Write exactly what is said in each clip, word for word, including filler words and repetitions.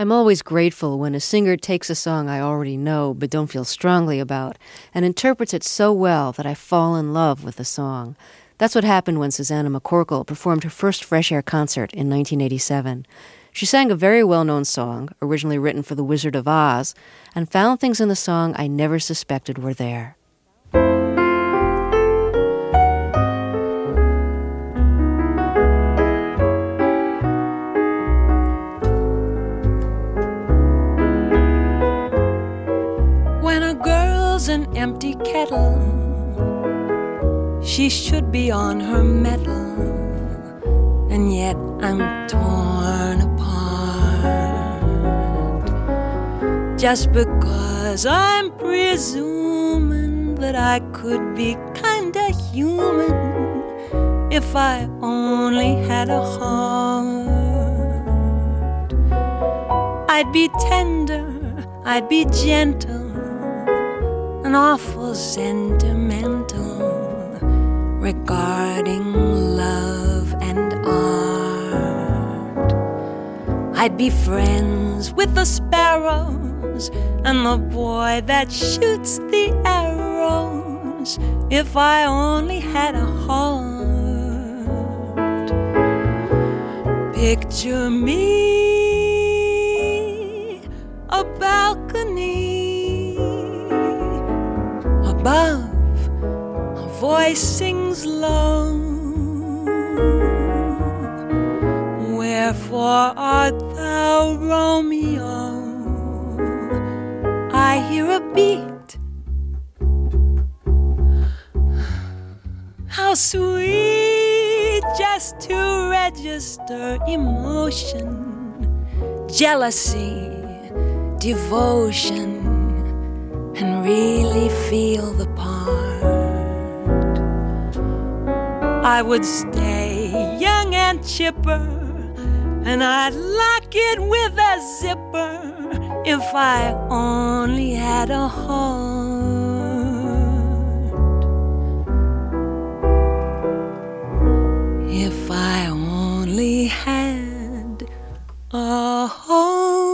I'm always grateful when a singer takes a song I already know but don't feel strongly about and interprets it so well that I fall in love with the song. That's what happened when Susannah McCorkle performed her first Fresh Air concert in nineteen eighty-seven. She sang a very well-known song, originally written for The Wizard of Oz, and found things in the song I never suspected were there. When a girl's an empty kettle, she should be on her mettle, and yet I'm torn apart just because I'm presuming that I could be kinda human if I only had a heart. I'd be tender, I'd be gentle, and awful sentimental regarding love and art. I'd be friends with the sparrows and the boy that shoots the arrows if I only had a heart. Picture me, a balcony above, a voice sings low. Wherefore art thou, Romeo? I hear a beat. How sweet just to register emotion, jealousy, devotion, and really feel the part. I would stay young and chipper, and I'd lock it with a zipper if I only had a heart. If I only had a heart.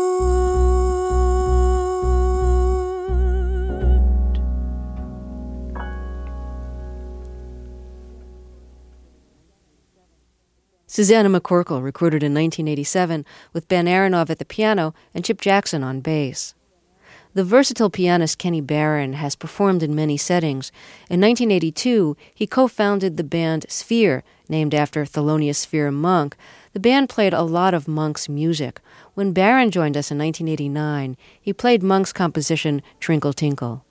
Susannah McCorkle recorded in nineteen eighty-seven with Ben Aronoff at the piano and Chip Jackson on bass. The versatile pianist Kenny Barron has performed in many settings. In nineteen eighty-two, he co-founded the band Sphere, named after Thelonious Sphere Monk. The band played a lot of Monk's music. When Barron joined us in nineteen eighty-nine, he played Monk's composition Trinkle Tinkle.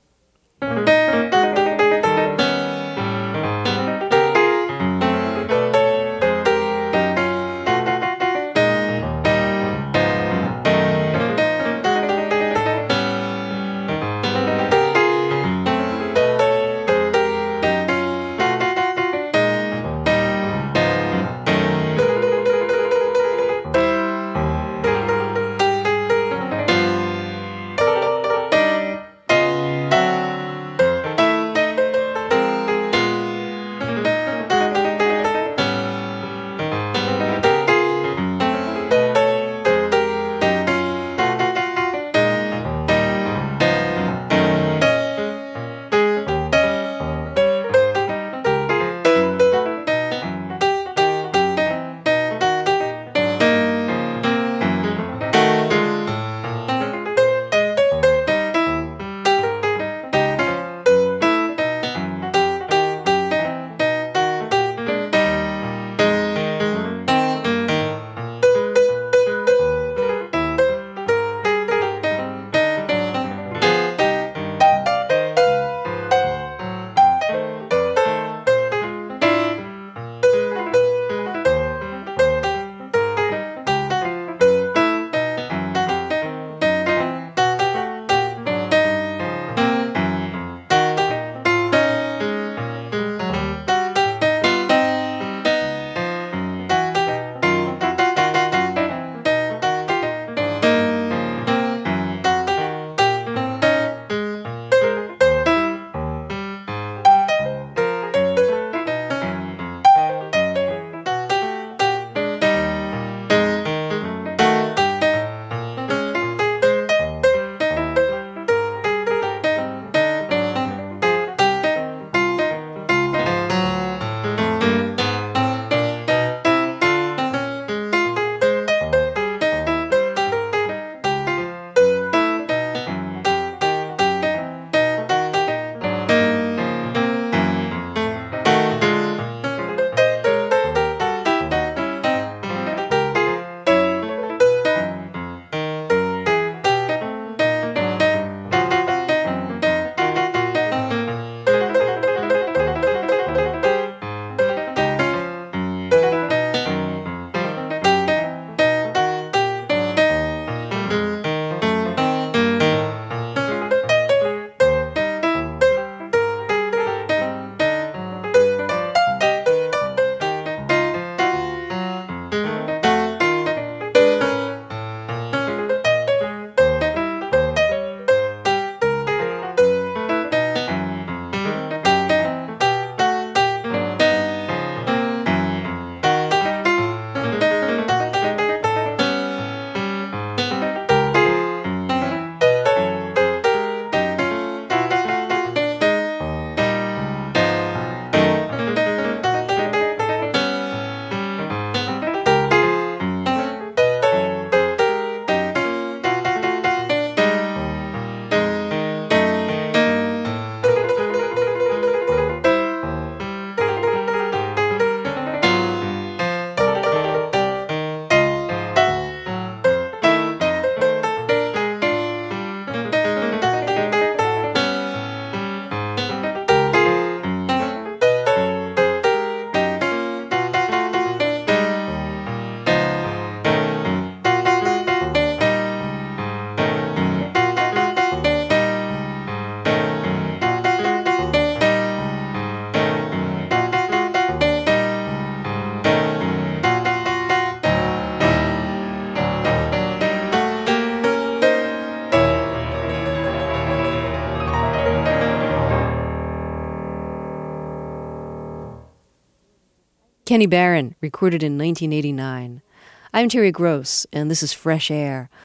Kenny Barron, recorded in nineteen eighty-nine. I'm Terry Gross, and this is Fresh Air,